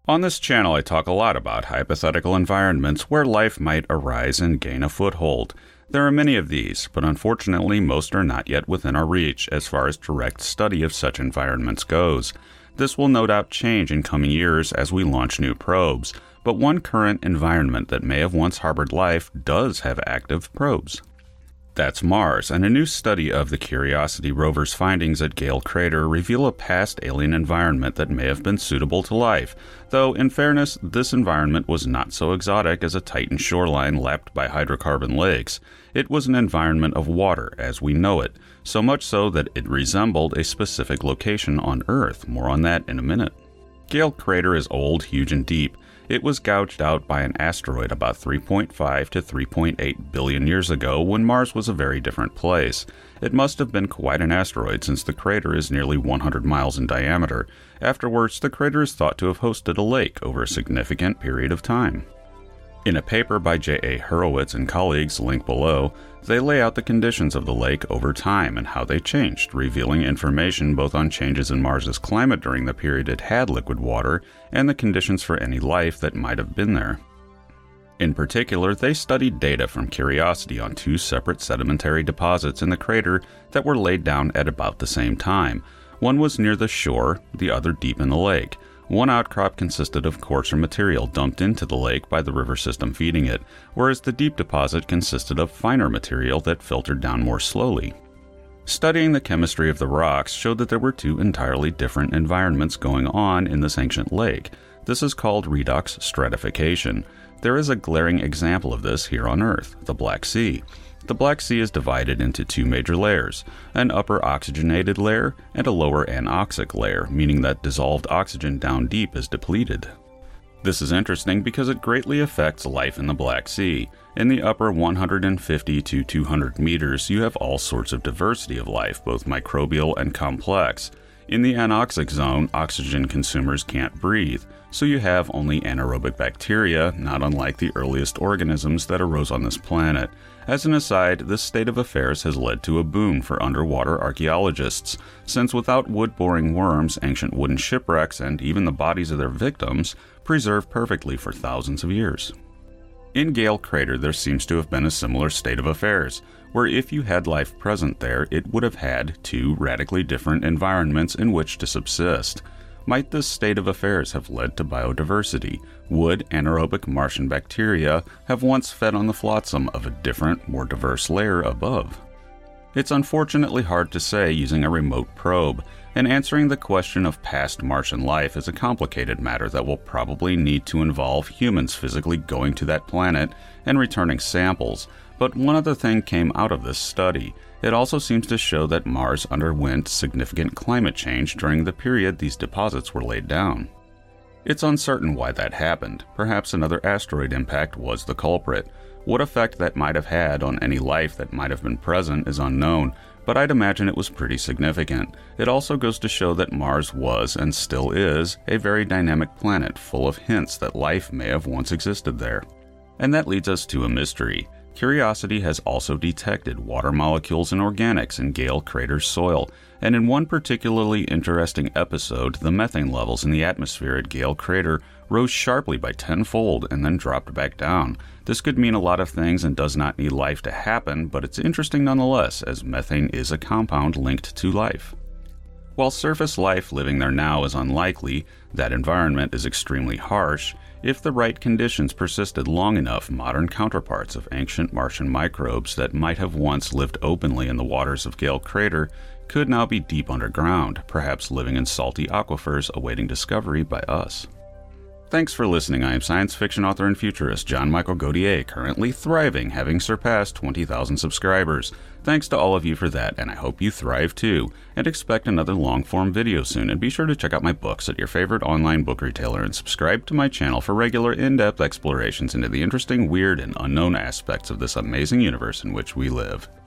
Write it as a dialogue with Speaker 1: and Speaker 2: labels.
Speaker 1: On this channel, I talk a lot about hypothetical environments where life might arise and gain a foothold. There are many of these, but unfortunately most are not yet within our reach as far as direct study of such environments goes. This will no doubt change in coming years as we launch new probes, but one current environment that may have once harbored life does have active probes. That's Mars, and a new study of the Curiosity rover's findings at Gale Crater reveal a past alien environment that may have been suitable to life, though in fairness, this environment was not so exotic as a Titan shoreline lapped by hydrocarbon lakes. It was an environment of water as we know it, so much so that it resembled a specific location on Earth. More on that in a minute. Gale Crater is old, huge, and deep. It was gouged out by an asteroid about 3.5 to 3.8 billion years ago when Mars was a very different place. It must have been quite an asteroid since the crater is nearly 100 miles in diameter. Afterwards, the crater is thought to have hosted a lake over a significant period of time. In a paper by J.A. Hurwitz and colleagues, linked below, they lay out the conditions of the lake over time and how they changed, revealing information both on changes in Mars's climate during the period it had liquid water and the conditions for any life that might have been there. In particular, they studied data from Curiosity on two separate sedimentary deposits in the crater that were laid down at about the same time. One was near the shore, the other deep in the lake. One outcrop consisted of coarser material dumped into the lake by the river system feeding it, whereas the deep deposit consisted of finer material that filtered down more slowly. Studying the chemistry of the rocks showed that there were two entirely different environments going on in this ancient lake. This is called redox stratification. There is a glaring example of this here on Earth, the Black Sea. The Black Sea is divided into two major layers, an upper oxygenated layer and a lower anoxic layer, meaning that dissolved oxygen down deep is depleted. This is interesting because it greatly affects life in the Black Sea. In the upper 150 to 200 meters, you have all sorts of diversity of life, both microbial and complex. In the anoxic zone, oxygen consumers can't breathe, so you have only anaerobic bacteria, not unlike the earliest organisms that arose on this planet. As an aside, this state of affairs has led to a boom for underwater archaeologists, since without wood-boring worms, ancient wooden shipwrecks, and even the bodies of their victims, preserved perfectly for thousands of years. In Gale Crater, there seems to have been a similar state of affairs, where if you had life present there, it would have had two radically different environments in which to subsist. Might this state of affairs have led to biodiversity? Would anaerobic Martian bacteria have once fed on the flotsam of a different, more diverse layer above? It's unfortunately hard to say using a remote probe, and answering the question of past Martian life is a complicated matter that will probably need to involve humans physically going to that planet and returning samples. But one other thing came out of this study. It also seems to show that Mars underwent significant climate change during the period these deposits were laid down. It's uncertain why that happened. Perhaps another asteroid impact was the culprit. What effect that might have had on any life that might have been present is unknown, but I'd imagine it was pretty significant. It also goes to show that Mars was, and still is, a very dynamic planet full of hints that life may have once existed there. And that leads us to a mystery. Curiosity has also detected water molecules and organics in Gale Crater's soil, and in one particularly interesting episode, the methane levels in the atmosphere at Gale Crater rose sharply by tenfold and then dropped back down. This could mean a lot of things and does not need life to happen, but it's interesting nonetheless, as methane is a compound linked to life. While surface life living there now is unlikely, that environment is extremely harsh. If the right conditions persisted long enough, modern counterparts of ancient Martian microbes that might have once lived openly in the waters of Gale Crater could now be deep underground, perhaps living in salty aquifers awaiting discovery by us. Thanks for listening. I am science fiction author and futurist John Michael Godier, currently thriving, having surpassed 20,000 subscribers. Thanks to all of you for that, and I hope you thrive too. And expect another long-form video soon, and be sure to check out my books at your favorite online book retailer and subscribe to my channel for regular in-depth explorations into the interesting, weird, and unknown aspects of this amazing universe in which we live.